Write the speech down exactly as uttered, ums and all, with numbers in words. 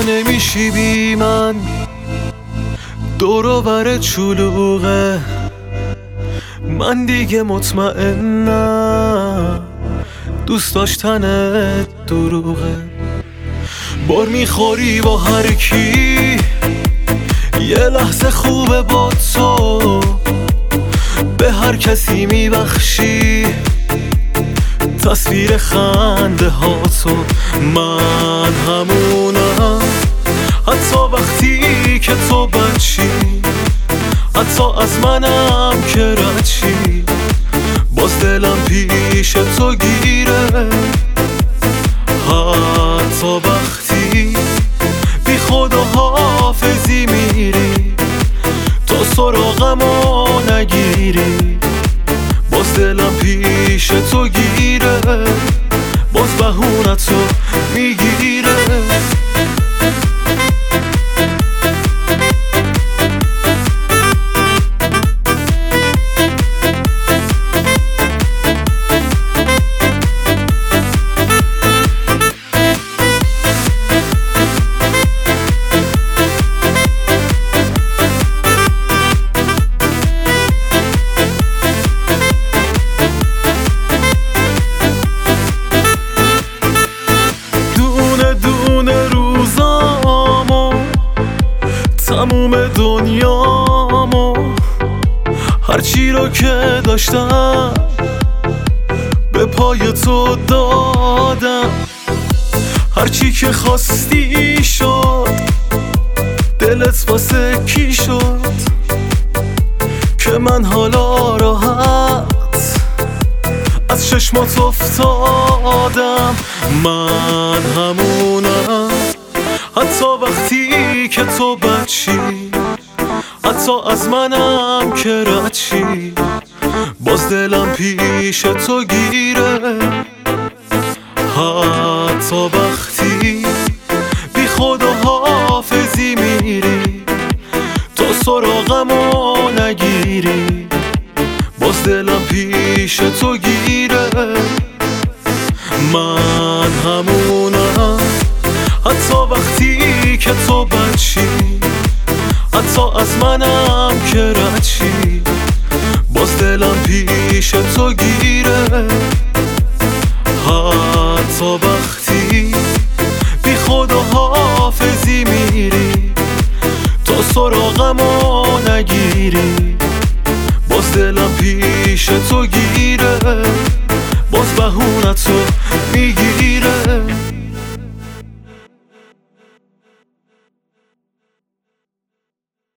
نمیشی بی من، دور و بر چلوغه، من دیگه مطمئنم دوست داشتنت دروغه. بار میخوری با هر کی، یه لحظه خوبه با تو، به هر کسی میبخشی تصویر خنده ها تو. من همونم حتی وقتی که تو بچی، حتی از منم که ردشی، باز دلم پیش تو گیره. حتی وقتی بی خود و حافظی میری، تو سراغمو نگیری، باز دلم پیش تو گیره، باز بهونتو میگیره. تموم دنیامو هرچی رو که داشتم به پای تو دادم، هرچی که خواستی شد، دلت واسه کی شد که من حالا راحت از چشمات افتادم. من همونم حتی وقتی که تو بچی، حتی از منم که ردشی، باز دلم پیش تو گیره. حتی وقتی بی خود و حافظی میری، تو سراغمو نگیری، باز دلم پیش تو گیره. من همونم حتی وقتی که تو بچی، حتی از منم که ردشی، باز دلم پیش تو گیره. حتی وقتی بی خود و حافظی میری، تو سراغمو نگیری، باز دلم پیش تو گیره، باز بهونتو